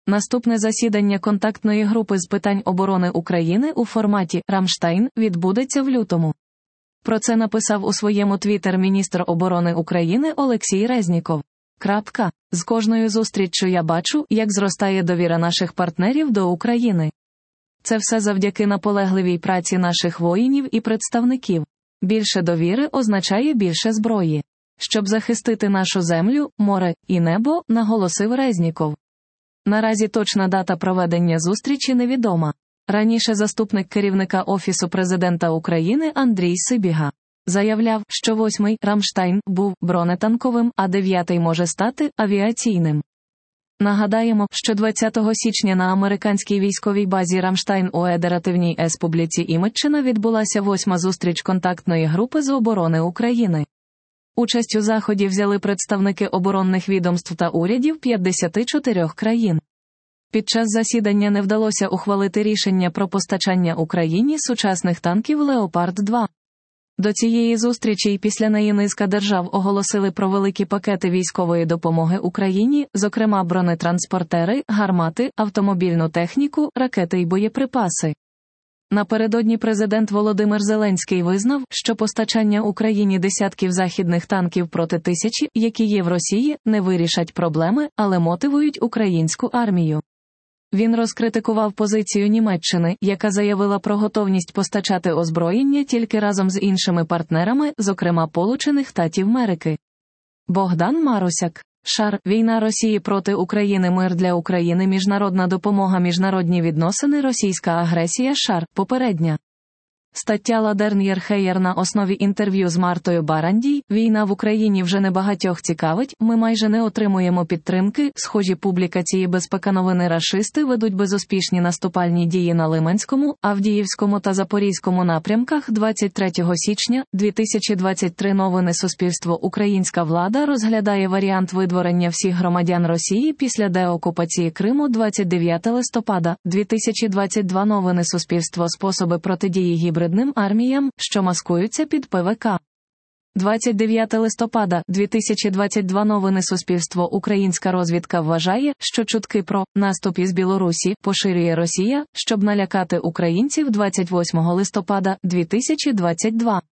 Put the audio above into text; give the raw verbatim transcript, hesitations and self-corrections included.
Наступне засідання контактної групи з питань оборони України у форматі «Рамштайн» відбудеться в лютому. Про це написав у своєму твіттер міністр оборони України Олексій Резніков. Крапка. З кожною зустріччю я бачу, як зростає довіра наших партнерів до України. Це все завдяки наполегливій праці наших воїнів і представників. Більше довіри означає більше зброї. Щоб захистити нашу землю, море і небо, наголосив Резніков. Наразі точна дата проведення зустрічі невідома. Раніше заступник керівника Офісу президента України Андрій Сибіга заявляв, що восьмий «Рамштайн» був бронетанковим, а дев'ятий може стати авіаційним. Нагадаємо, що двадцятого січня на американській військовій базі Рамштайн у Федеративній Республіці Німеччина відбулася восьма зустріч контактної групи з оборони України. Участь у заході взяли представники оборонних відомств та урядів п'ятдесят чотири країн. Під час засідання не вдалося ухвалити рішення про постачання Україні сучасних танків «Леопард два». До цієї зустрічі й після неї низка держав оголосили про великі пакети військової допомоги Україні, зокрема бронетранспортери, гармати, автомобільну техніку, ракети й боєприпаси. Напередодні президент Володимир Зеленський визнав, що постачання Україні десятків західних танків проти тисячі, які є в Росії, не вирішать проблеми, але мотивують українську армію. Він розкритикував позицію Німеччини, яка заявила про готовність постачати озброєння тільки разом з іншими партнерами, зокрема Сполучених Штатів Америки. Богдан Марусяк. Шар. Війна Росії проти України. Мир для України. Міжнародна допомога. Міжнародні відносини. Російська агресія. Шар. Попередня. Стаття Ладерн'єр-Хеєр на основі інтерв'ю з Мартою Барандій. Війна в Україні вже небагатьох цікавить, ми майже не отримуємо підтримки. Схожі публікації безпекановини. Рашисти ведуть безуспішні наступальні дії на Лиманському, Авдіївському та Запорізькому напрямках. двадцять третього січня дві тисячі двадцять три. Новини Суспільство. Українська влада розглядає варіант видворення всіх громадян Росії після деокупації Криму. двадцять дев'ятого листопада дві тисячі двадцять два. Новини Суспільство. Способи протидії гібридним арміям, що маскуються під ПВК. двадцять дев'ятого листопада дві тисячі двадцять два. Новини Суспільство. Українська розвідка вважає, що чутки про наступ із Білорусі поширює Росія, щоб налякати українців. двадцять восьмого листопада дві тисячі двадцять два.